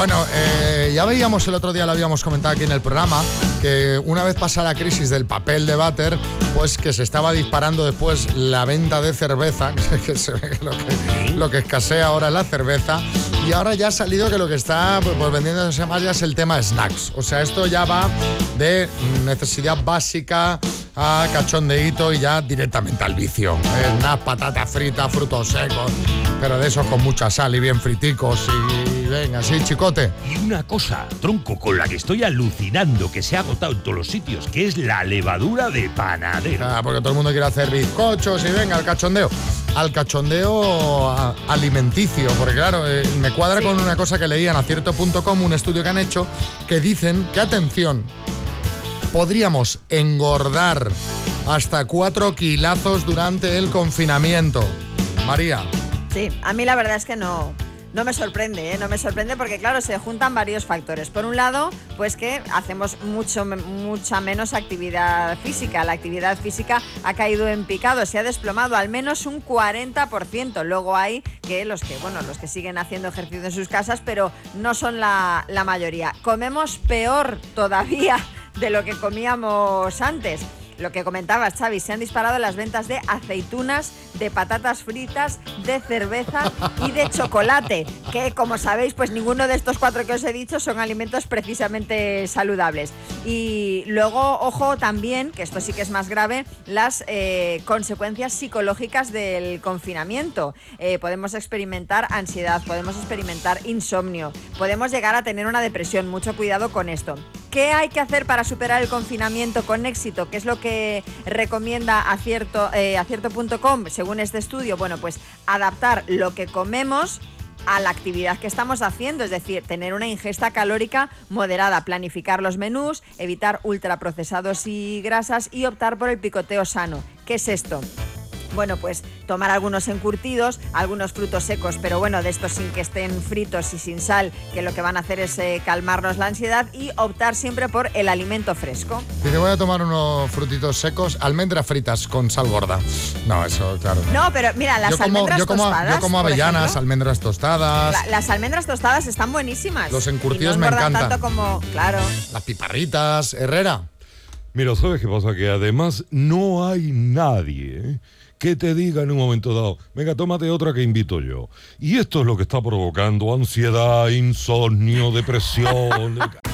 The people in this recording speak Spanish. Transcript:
Bueno, ya veíamos el otro día, lo habíamos comentado aquí en el programa, que una vez pasada la crisis del papel de váter, pues que se estaba disparando después la venta de cerveza, que se ve que lo que escasea ahora es la cerveza, y ahora ya ha salido que lo que está pues vendiéndose más ya es el tema snacks. O sea, esto ya va de necesidad básica a cachondeíto y ya directamente al vicio. Snacks, patatas fritas, frutos secos, pero de esos con mucha sal y bien friticos y venga, así, chicote. Y una cosa, tronco, con la que estoy alucinando, que se ha agotado en todos los sitios, que es la levadura de panadero. Porque todo el mundo quiere hacer bizcochos y venga, al cachondeo. Al cachondeo alimenticio, porque claro, me cuadra con una cosa que leí en acierto.com, un estudio que han hecho, que dicen que, atención, podríamos engordar hasta 4 kilazos durante el confinamiento. María. Sí, a mí la verdad es que no me sorprende, no me sorprende porque claro, se juntan varios factores. Por un lado, pues que hacemos mucha menos actividad física. La actividad física ha caído en picado, se ha desplomado al menos un 40%. Luego hay que los que siguen haciendo ejercicio en sus casas, pero no son la mayoría. Comemos peor todavía de lo que comíamos antes. Lo que comentabas, Xavi, se han disparado las ventas de aceitunas, de patatas fritas, de cerveza y de chocolate, que como sabéis, pues ninguno de estos 4 que os he dicho son alimentos precisamente saludables. Y luego, ojo también, que esto sí que es más grave, las consecuencias psicológicas del confinamiento. Podemos experimentar ansiedad, podemos experimentar insomnio, podemos llegar a tener una depresión. Mucho cuidado con esto. ¿Qué hay que hacer para superar el confinamiento con éxito? ¿Qué es lo que recomienda acierto.com según este estudio? Bueno, pues adaptar lo que comemos a la actividad que estamos haciendo, es decir, tener una ingesta calórica moderada, planificar los menús, evitar ultraprocesados y grasas y optar por el picoteo sano. ¿Qué es esto? Bueno, pues tomar algunos encurtidos, algunos frutos secos, pero bueno, de estos sin que estén fritos y sin sal, que lo que van a hacer es calmarnos la ansiedad, y optar siempre por el alimento fresco. Y te voy a tomar unos frutitos secos, almendras fritas con sal gorda. No, eso, claro. No, pero mira, las almendras tostadas. Yo como avellanas, ejemplo, almendras tostadas. Las almendras tostadas están buenísimas. Los encurtidos y no me encantan. Tanto como, claro. Las piparritas, Herrera. Mira, ¿sabes qué pasa? Que además no hay nadie que te diga en un momento dado, venga, tómate otra que invito yo. Y esto es lo que está provocando ansiedad, insomnio, depresión.